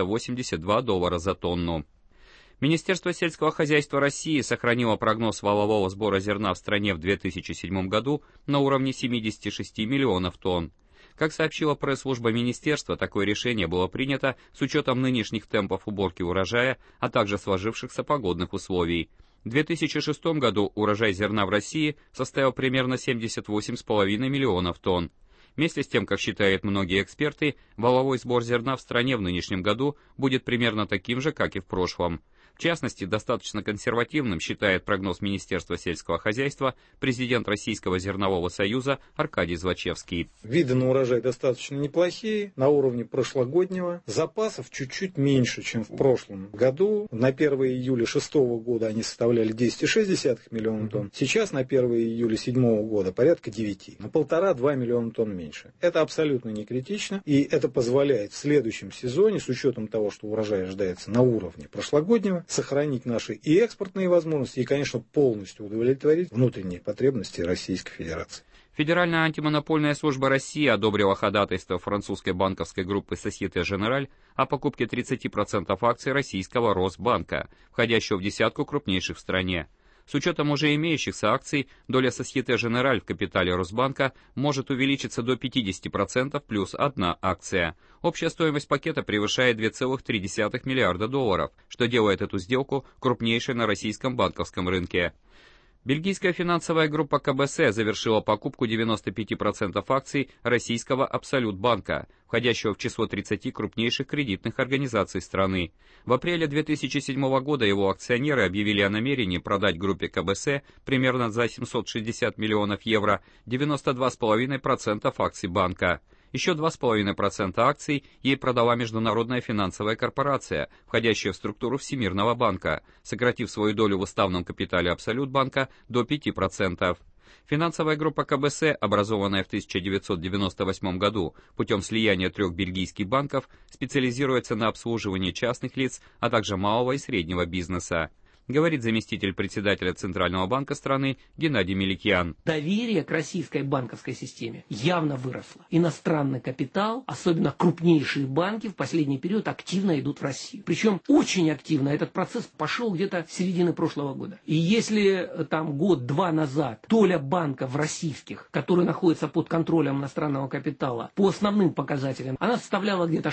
$482 за тонну. Министерство сельского хозяйства России сохранило прогноз валового сбора зерна в стране в 2007 году на уровне 76 миллионов тонн. Как сообщила пресс-служба министерства, такое решение было принято с учетом нынешних темпов уборки урожая, а также сложившихся погодных условий. В 2006 году урожай зерна в России составил примерно 78,5 миллионов тонн. Вместе с тем, как считают многие эксперты, валовой сбор зерна в стране в нынешнем году будет примерно таким же, как и в прошлом. В частности, достаточно консервативным считает прогноз Министерства сельского хозяйства президент Российского зернового союза Аркадий Злачевский. Виды на урожай достаточно неплохие, на уровне прошлогоднего. Запасов чуть-чуть меньше, чем в прошлом году. На 1 июля 2006 года они составляли 10,6 миллиона тонн. Сейчас на 1 июля 2007 года порядка 9. На 1,5-2 миллиона тонн меньше. Это абсолютно не критично, и это позволяет в следующем сезоне, с учетом того, что урожай ожидается на уровне прошлогоднего, сохранить наши и экспортные возможности, и, конечно, полностью удовлетворить внутренние потребности Российской Федерации. Федеральная антимонопольная служба России одобрила ходатайство французской банковской группы Société Générale о покупке 30% акций российского Росбанка, входящего в десятку крупнейших в стране. С учетом уже имеющихся акций, доля Société Générale в капитале Росбанка может увеличиться до 50% плюс 1 акция. Общая стоимость пакета превышает $2,3 миллиарда долларов, что делает эту сделку крупнейшей на российском банковском рынке. Бельгийская финансовая группа КБС завершила покупку 95% акций российского Абсолют банка, входящего в число 30 крупнейших кредитных организаций страны. В апреле 2007 года его акционеры объявили о намерении продать группе КБС примерно за 760 миллионов евро 92,5% акций банка. Еще 2,5% акций ей продала Международная финансовая корпорация, входящая в структуру Всемирного банка, сократив свою долю в уставном капитале Абсолют банка до 5%. Финансовая группа КБС, образованная в 1998 году путем слияния 3 бельгийских банков, специализируется на обслуживании частных лиц, а также малого и среднего бизнеса. говорит заместитель председателя Центрального банка страны Геннадий Меликиан. Доверие к российской банковской системе явно выросло. Иностранный капитал, особенно крупнейшие банки, в последний период активно идут в Россию. Причем очень активно этот процесс пошел где-то с середины прошлого года. И если там год-два назад доля банков российских, которые находятся под контролем иностранного капитала, по основным показателям, она составляла где-то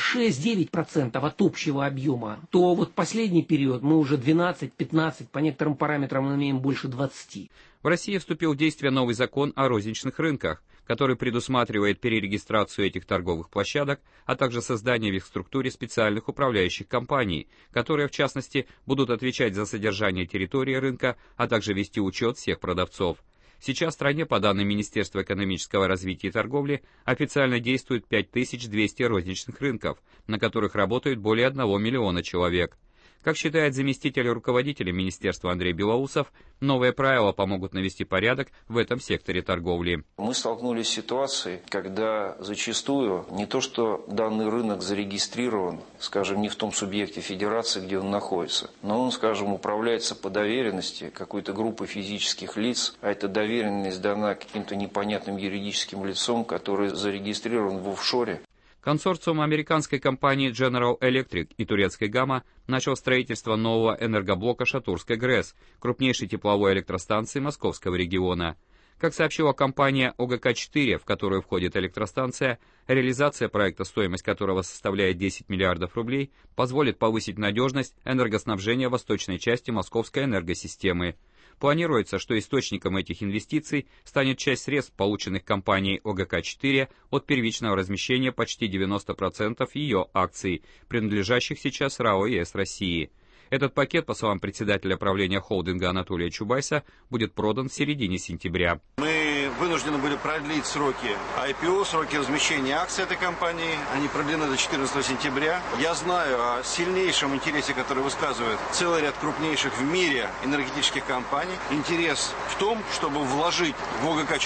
6-9% от общего объема, то вот последний период мы уже 12-15%, по некоторым параметрам мы имеем больше 20%. В России вступил в действие новый закон о розничных рынках, который предусматривает перерегистрацию этих торговых площадок, а также создание в их структуре специальных управляющих компаний, которые, в частности, будут отвечать за содержание территории рынка, а также вести учет всех продавцов. Сейчас в стране, по данным Министерства экономического развития и торговли, официально действует 5200 розничных рынков, на которых работают более 1 миллиона человек. Как считает заместитель руководителя министерства Андрей Белоусов, новые правила помогут навести порядок в этом секторе торговли. Мы столкнулись с ситуацией, когда зачастую не то, что данный рынок зарегистрирован, скажем, не в том субъекте федерации, где он находится, но он, скажем, управляется по доверенности какой-то группы физических лиц, а эта доверенность дана каким-то непонятным юридическим лицом, который зарегистрирован в офшоре. Консорциум американской компании General Electric и турецкой «Гамма» начал строительство нового энергоблока Шатурской ГРЭС, крупнейшей тепловой электростанции Московского региона. Как сообщила компания ОГК-4, в которую входит электростанция, реализация проекта, стоимость которого составляет 10 миллиардов рублей, позволит повысить надежность энергоснабжения восточной части московской энергосистемы. Планируется, что источником этих инвестиций станет часть средств, полученных компанией ОГК-4 от первичного размещения почти 90% ее акций, принадлежащих сейчас РАО ЕС России. Этот пакет, по словам председателя правления холдинга Анатолия Чубайса, будет продан в середине сентября. Мы вынуждены были продлить сроки IPO, сроки размещения акций этой компании. Они продлены до 14 сентября. Я знаю о сильнейшем интересе, который высказывает целый ряд крупнейших в мире энергетических компаний. Интерес в том, чтобы вложить в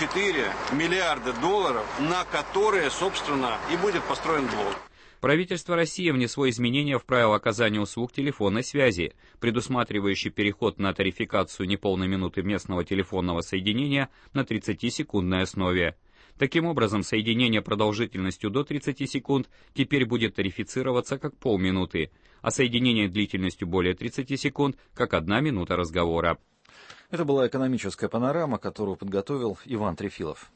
ОГК-4 миллиарды долларов, на которые, собственно, и будет построен блок. Правительство России внесло изменения в правила оказания услуг телефонной связи, предусматривающие переход на тарификацию неполной минуты местного телефонного соединения на 30-секундной основе. Таким образом, соединение продолжительностью до 30 секунд теперь будет тарифицироваться как полминуты, а соединение длительностью более 30 секунд как 1 минута разговора. Это была экономическая панорама, которую подготовил Иван Трефилов.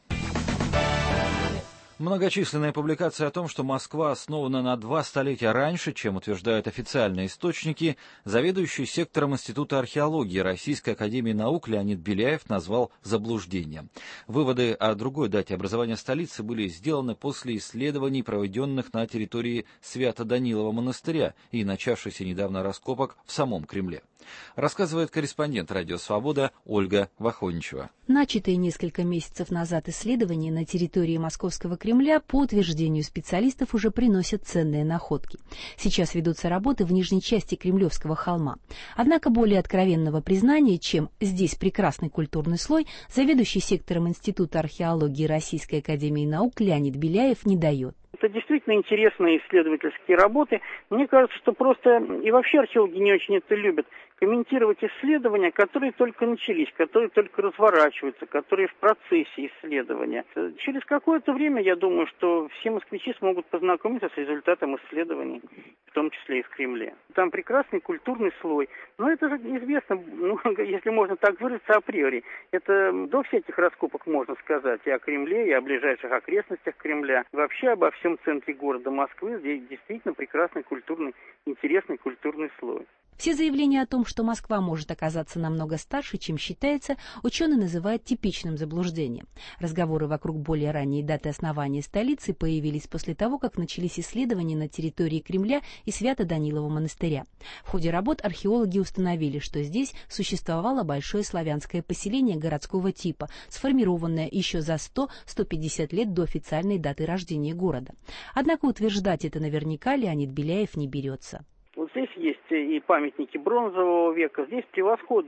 Многочисленные публикации о том, что Москва основана на 2 столетия раньше, чем утверждают официальные источники, заведующий сектором Института археологии Российской академии наук Леонид Беляев назвал заблуждением. Выводы о другой дате образования столицы были сделаны после исследований, проведенных на территории Свято-Данилова монастыря и начавшихся недавно раскопок в самом Кремле. Рассказывает корреспондент «Радио Свобода» Ольга Вахоничева. Начатые несколько месяцев назад исследования на территории Московского Кремля, по утверждению специалистов, уже приносят ценные находки. Сейчас ведутся работы в нижней части Кремлевского холма. Однако более откровенного признания, чем «здесь прекрасный культурный слой», заведующий сектором Института археологии Российской академии наук Леонид Беляев не дает. Это действительно интересные исследовательские работы. Мне кажется, что просто и вообще археологи не очень это любят. Комментировать исследования, которые только начались, которые только разворачиваются, которые в процессе исследования. Через какое-то время, я думаю, что все москвичи смогут познакомиться с результатом исследований, в том числе и в Кремле. Там прекрасный культурный слой. Но это же известно, если можно так выразиться, априори. Это до всяких раскопок можно сказать и о Кремле, и о ближайших окрестностях Кремля. Вообще обо всем центре города Москвы. Здесь действительно прекрасный культурный, интересный культурный слой. Все заявления о том, что Москва может оказаться намного старше, чем считается, ученые называют типичным заблуждением. Разговоры вокруг более ранней даты основания столицы появились после того, как начались исследования на территории Кремля и Свято-Данилова монастыря. В ходе работ археологи установили, что здесь существовало большое славянское поселение городского типа, сформированное еще за 100-150 лет до официальной даты рождения города. Однако утверждать это наверняка Леонид Беляев не берется. Вот здесь есть и памятники бронзового века, здесь превосходный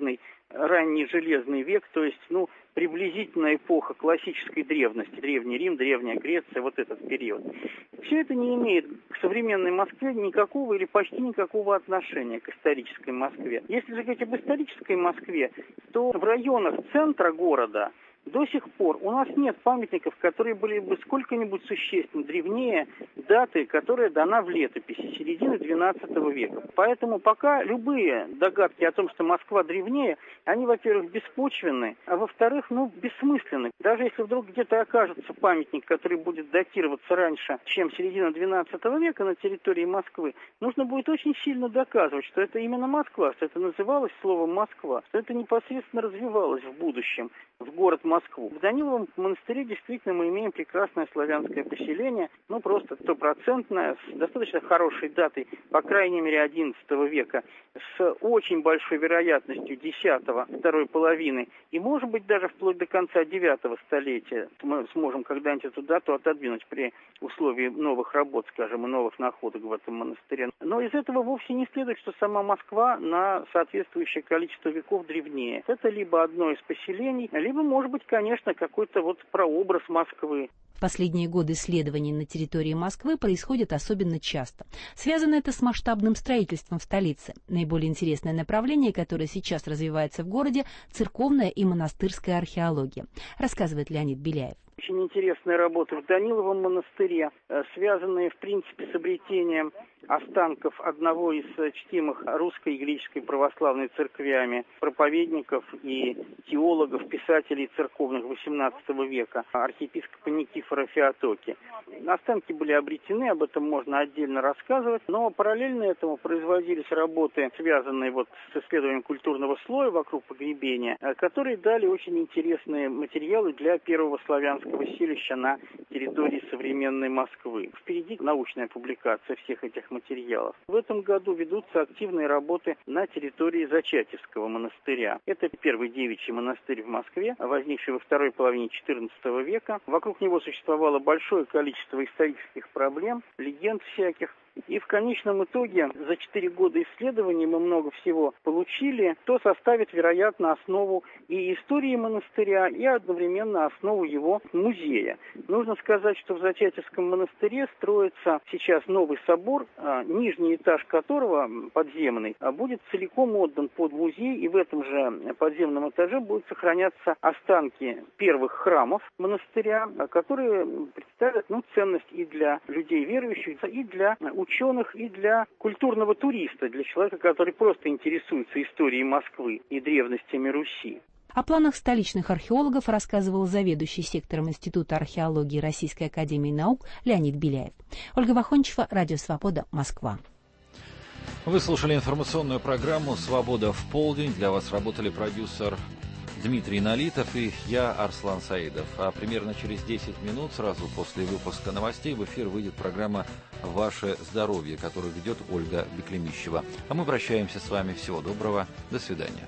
ранний Железный век, то есть, приблизительно эпоха классической древности, Древний Рим, Древняя Греция, вот этот период. Все это не имеет к современной Москве никакого или почти никакого отношения к исторической Москве. Если же говорить об исторической Москве, то в районах центра города до сих пор у нас нет памятников, которые были бы сколько-нибудь существенно древнее даты, которая дана в летописи середины XII века. Поэтому пока любые догадки о том, что Москва древнее, они, во-первых, беспочвенны, а во-вторых, бессмысленны. Даже если вдруг где-то окажется памятник, который будет датироваться раньше, чем середина XII века на территории Москвы, нужно будет очень сильно доказывать, что это именно Москва, что это называлось словом Москва, что это непосредственно развивалось в будущем в город Москву. В Даниловом монастыре действительно мы имеем прекрасное славянское поселение, просто стопроцентное, с достаточно хорошей датой, по крайней мере, XI века, с очень большой вероятностью X, второй половины, и, может быть, даже вплоть до конца IX столетия мы сможем когда-нибудь эту дату отодвинуть при условии новых работ, скажем, и новых находок в этом монастыре. Но из этого вовсе не следует, что сама Москва на соответствующее количество веков древнее. Это либо одно из поселений, либо, может быть, конечно, какой-то прообраз Москвы. В последние годы исследований на территории Москвы происходят особенно часто. Связано это с масштабным строительством в столице. Наиболее интересное направление, которое сейчас развивается в городе, церковная и монастырская археология, рассказывает Леонид Беляев. Очень интересные работы в Даниловом монастыре, связанные, в принципе, с обретением останков одного из чтимых русской и греческой православной церквями, проповедников и теологов, писателей церковных XVIII века, архиепископа Никифора Феотоки. Останки были обретены, об этом можно отдельно рассказывать, но параллельно этому производились работы, связанные с исследованием культурного слоя вокруг погребения, которые дали очень интересные материалы для первого славянского селища на территории современной Москвы. Впереди научная публикация всех этих материалов. В этом году ведутся активные работы на территории Зачатевского монастыря. Это первый девичий монастырь в Москве, возникший во второй половине XIV века. Вокруг него существовало большое количество исторических проблем, легенд всяких. И в конечном итоге за 4 года исследований мы много всего получили, что составит, вероятно, основу и истории монастыря, и одновременно основу его музея. Нужно сказать, что в Зачатевском монастыре строится сейчас новый собор, нижний этаж которого, подземный, будет целиком отдан под музей, и в этом же подземном этаже будут сохраняться останки первых храмов монастыря, которые представляют ценность и для людей верующих, и для ученых, и для культурного туриста, для человека, который просто интересуется историей Москвы и древностями Руси. О планах столичных археологов рассказывал заведующий сектором Института археологии Российской академии наук Леонид Беляев. Ольга Вахончева, Радио Свобода, Москва. Вы слушали информационную программу «Свобода в полдень». Для вас работали продюсер Дмитрий Налитов и я, Арслан Саидов. А примерно через 10 минут, сразу после выпуска новостей, в эфир выйдет программа «Ваше здоровье», которую ведет Ольга Беклемищева. А мы прощаемся с вами. Всего доброго. До свидания.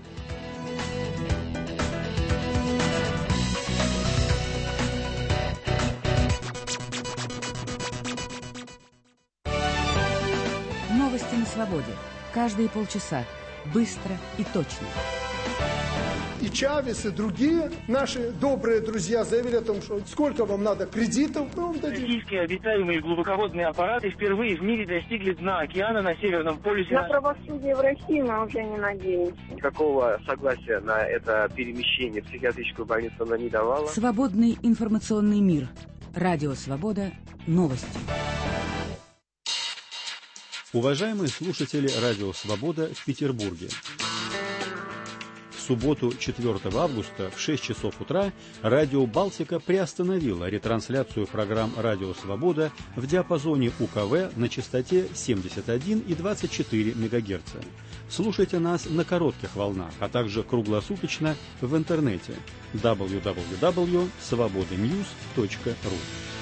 Новости на свободе. Каждые полчаса. Быстро и точно. И Чавес, и другие наши добрые друзья заявили о том, что сколько вам надо кредитов, мы вам дадим. Российские обитаемые глубоководные аппараты впервые в мире достигли дна океана на Северном полюсе. На правосудие в России мы уже не надеемся. Никакого согласия на это перемещение в психиатрическую больницу она не давала. Свободный информационный мир. Радио Свобода. Новости. Уважаемые слушатели Радио Свобода в Петербурге. В субботу 4 августа в 6 часов утра Радио Балтика приостановило ретрансляцию программ Радио Свобода в диапазоне УКВ на частоте 71 и 24 МГц. Слушайте нас на коротких волнах, а также круглосуточно в интернете www.svobodanews.ru.